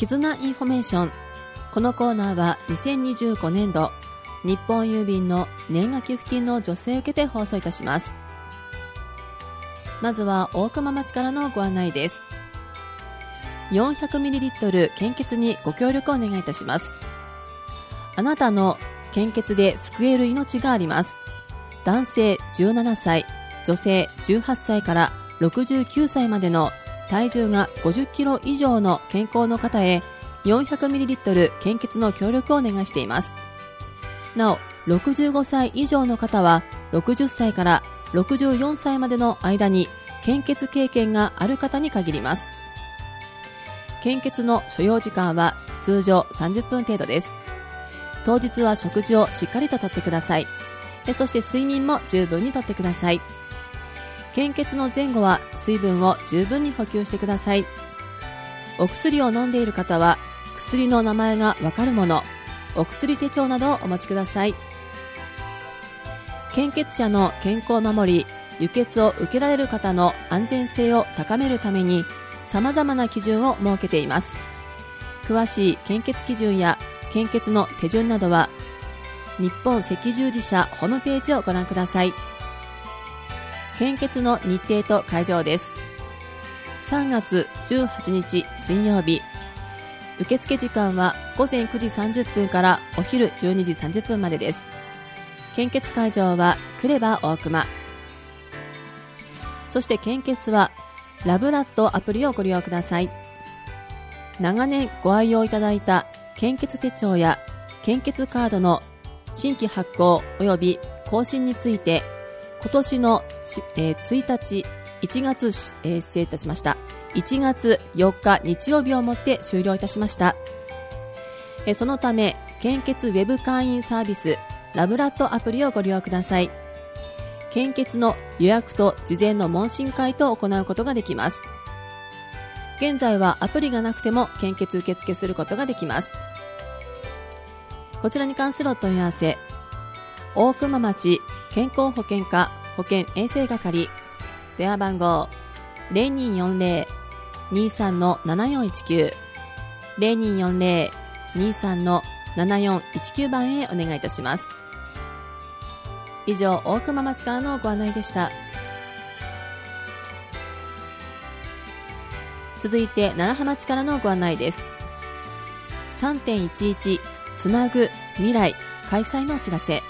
絆インフォメーション。このコーナーは2025年度日本郵便の年賀寄付金の助成を受けて放送いたします。まずは大熊町からのご案内です。 400ml 献血にご協力をお願いいたします。あなたの献血で救える命があります。男性17歳、女性18歳から69歳までの体重が50キロ以上の健康の方へ 400ml 献血の協力をお願いしています。なお、65歳以上の方は60歳から64歳までの間に献血経験がある方に限ります。献血の所要時間は通常30分程度です。当日は食事をしっかりととってください。そして睡眠も十分にとってください。献血の前後は水分を十分に補給してください。お薬を飲んでいる方は薬の名前がわかるもの、お薬手帳などをお持ちください。献血者の健康を守り、輸血を受けられる方の安全性を高めるために様々な基準を設けています。詳しい献血基準や献血の手順などは日本赤十字社ホームページをご覧ください。献血の日程と会場です。3月18日水曜日、受付時間は午前9時30分からお昼12時30分までです。献血会場はクレバ大熊。そして献血はラブラッドアプリをご利用ください。長年ご愛用いただいた献血手帳や献血カードの新規発行及び更新について今年の1月4日日曜日をもって終了いたしました。そのため献血ウェブ会員サービスラブラッドアプリをご利用ください。献血の予約と事前の問診会と行うことができます。現在はアプリがなくても献血受付することができます。こちらに関するお問い合わせ、大熊町健康保険課保健衛生係、電話番号 0240-23-7419 0240-23-7419 番へお願いいたします。以上、大熊町からのご案内でした。続いて楢葉町からのご案内です。 3.11 つなぐ未来開催のお知らせ。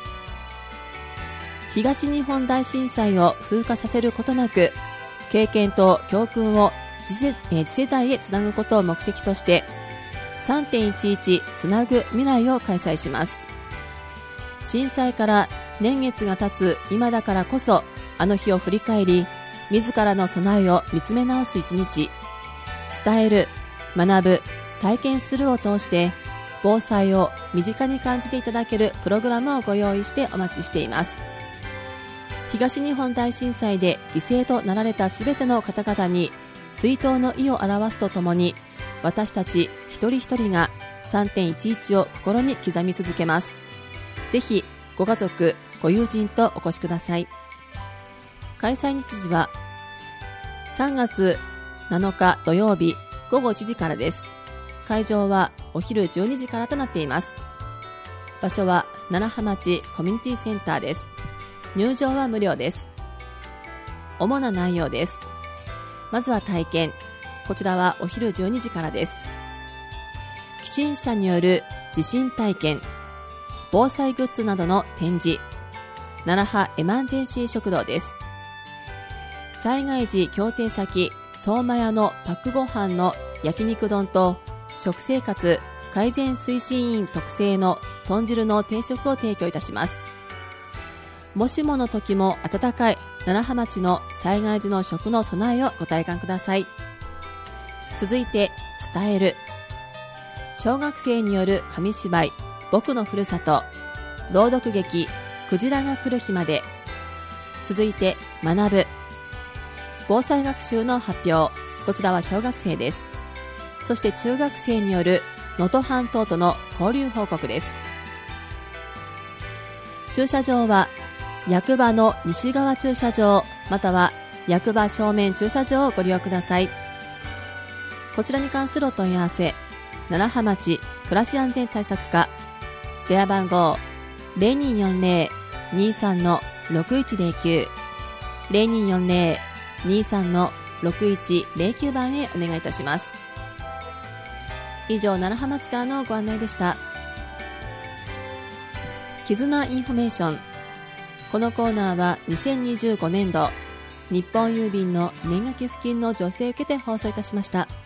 東日本大震災を風化させることなく、経験と教訓を次世代へつなぐことを目的として 3.11 つなぐ未来を開催します。震災から年月が経つ今だからこそ、あの日を振り返り、自らの備えを見つめ直す一日。伝える、学ぶ、体験するを通して防災を身近に感じていただけるプログラムをご用意してお待ちしています。東日本大震災で犠牲となられたすべての方々に追悼の意を表すとともに、私たち一人一人が 3.11 を心に刻み続けます。ぜひご家族ご友人とお越しください。開催日時は3月7日土曜日午後1時からです。会場はお昼12時からとなっています。場所は楢葉町コミュニティセンターです。入場は無料です。主な内容です。まずは体験。こちらはお昼12時からです。起震者による地震体験、防災グッズなどの展示、楢葉エマンジェンシー食堂です。災害時協定先相馬屋のパックご飯の焼肉丼と食生活改善推進員特製の豚汁の定食を提供いたします。もしもの時も温かい楢葉町の災害時の食の備えをご体感ください。続いて伝える。小学生による紙芝居僕のふるさと、朗読劇クジラが来る日まで。続いて学ぶ。防災学習の発表。こちらは小学生です。そして中学生による能登半島との交流報告です。駐車場は役場の西側駐車場または役場正面駐車場をご利用ください。こちらに関するお問い合わせ楢葉町暮らし安全対策課、電話番号 0240-23-6109 0240-23-6109 番へお願いいたします。以上、楢葉町からのご案内でした。絆インフォメーション。このコーナーは2025年度日本郵便の年賀寄付金の助成を受けて放送いたしました。